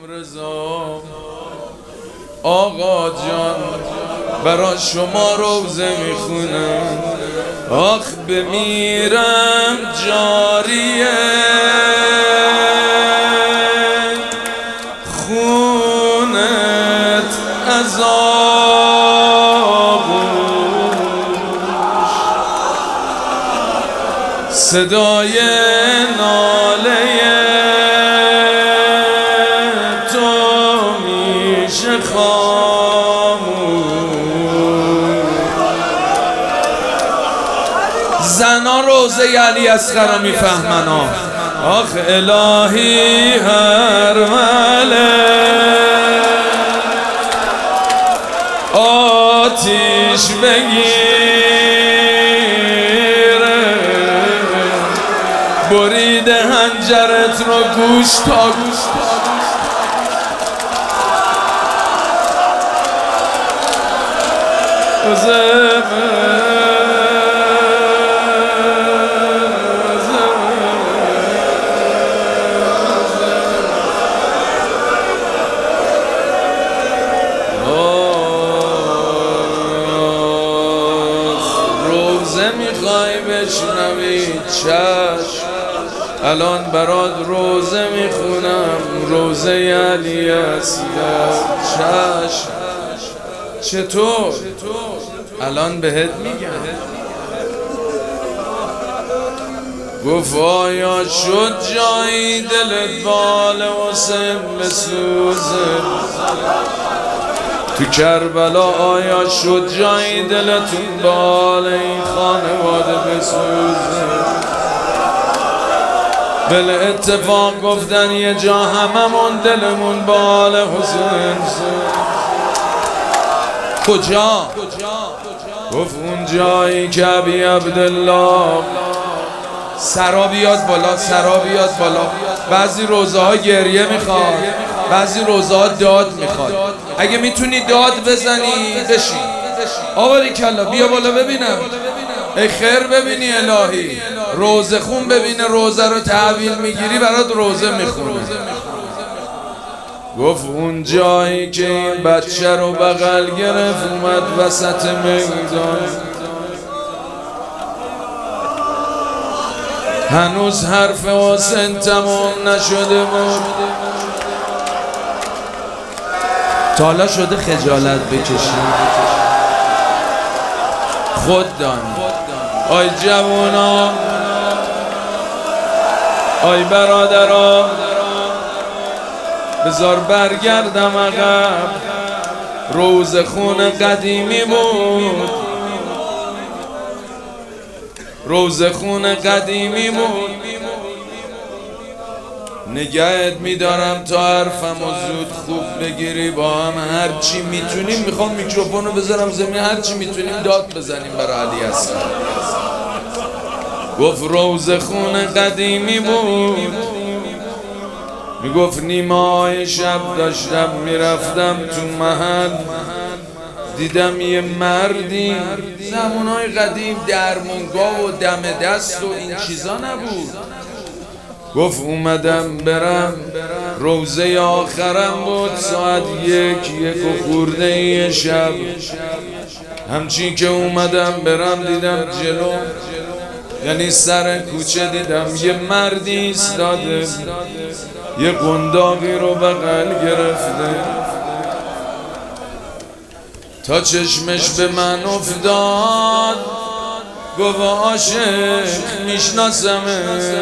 رضا آقا جان برا شما روزه میخونم. آخ بمیرم جاریه خونت از آغوش، صدای ناله تو میشه زنا روزه علی اصغر میفهمن. آخ الهی هر مله آتیش بگیره، بریده هنجرت رو گوش تا گوش. روزه میخوای بشنوی چشم، الان برات روزه میخونم، روزه علی اصغر. چشم چطور؟ الان بهت میگم. گفت آیا شد جایی دلت بال حسین بسوزه؟ تو کربلا آیا شد جایی دلتون بال این خانواده بسوزه؟ بل اتفاق گفتن یه جا هممون دلمون بال حسین. کجا؟ گفت اون جایی که ابی عبدالله سرا بیاد بالا، سرا بیاد بالا. بعضی روزه ها گریه میخواد، بعضی روزه ها داد میخواد. اگه میتونی داد بزنی بشین. آوری کلا بیا بالا ببینم. ای خیر ببینی الهی، روزه خون ببینه روزه رو تحویل میگیری برات روزه میخونه. گفت اون جایی که این بچه رو بغل گرفت اومد وسط میدان، هنوز حرف حسین تمام نشده بود. تا حالا شده خجالت بکشی؟ خود دانی. آی جوونا، آی برادران، بذار برگردم عقب. روزه خون قدیمی بود، روزه خون قدیمی بود. نگهت میدارم تا حرفمو زود خوب بگیری. با هم هرچی میتونیم، میخوام میکروفونو بذارم زمین، هرچی میتونیم داد بزنیم برای علی اصغر. گفت روزه خون قدیمی بود، میگفت نیمه‌های شب داشتم میرفتم تو محل، دیدم یه مردی. زمانهای قدیم درمونگاه و دم دست و این چیزا نبود. گفت اومدم برم، روزه آخرم بود، ساعت یک و خورده شب. همچین که اومدم برم دیدم جلو، یعنی سر کوچه دیدم یه مردی ایستاده، یه قنداقی رو بغل گرفته. تا چشمش به من افتاد گفت عاشق میشناسمه،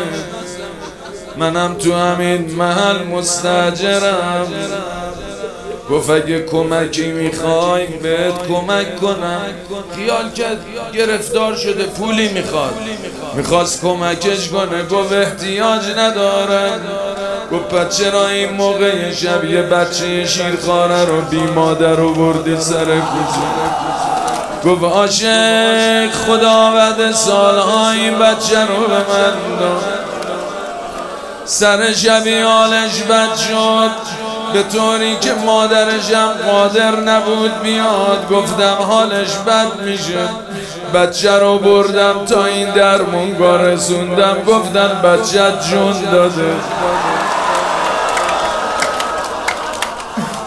منم تو همین محل مستاجرم. گفت اگه کمکی میخوای بهت کمک کنم. خیال کرد گرفتار شده پولی میخواست کمکش کنه. گفت احتیاج ندارم. گفت پس چرا این موقع شب یه بچه شیرخواره رو بی مادر رو بردی سر کوچه؟ گفت عاشق خدا بعد سالها این بچه رو به من داد. سر شبی حالش بد شد به طوری که مادرشم قادر نبود بیاد. گفتم حالش بد میشه، بچه رو بردم تا این درمونگاه رسوندم، گفتن بچه جون داده.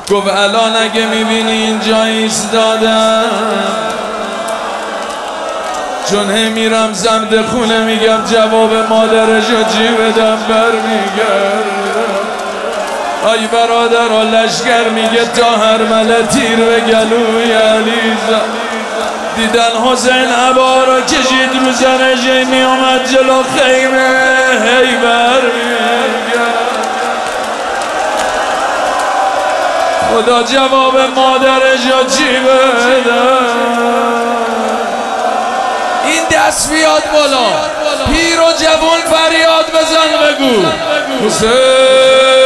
گفت الان اگه میبینی اینجا ایستادم، چون میرم سمت خونه میگم جواب مادرشو چی بدم برمیگردم. آی برادر لشکر میگه تا هرمله تیر به گلوی علی زد. دیدن حسین عبا رو کشید رو سرش میامد جلو خیمه هی برمیگرد. خدا جواب مادرش رو چی بدم. این دست بیاد بالا، پیر و جوان فریاد بزن بگو حسین.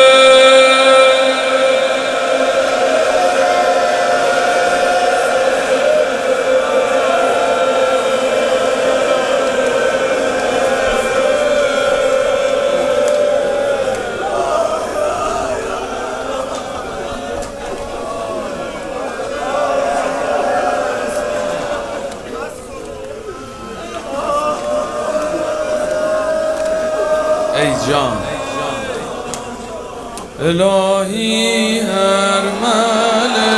ای جان الهی هرمله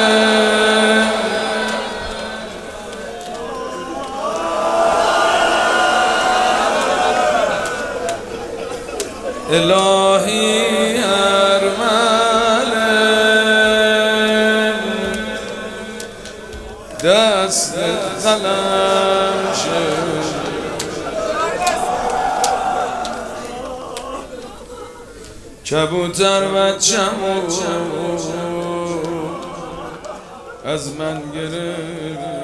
الهی هرمله دست قلم شد. کبوتر بچه‌مو از من گرفت.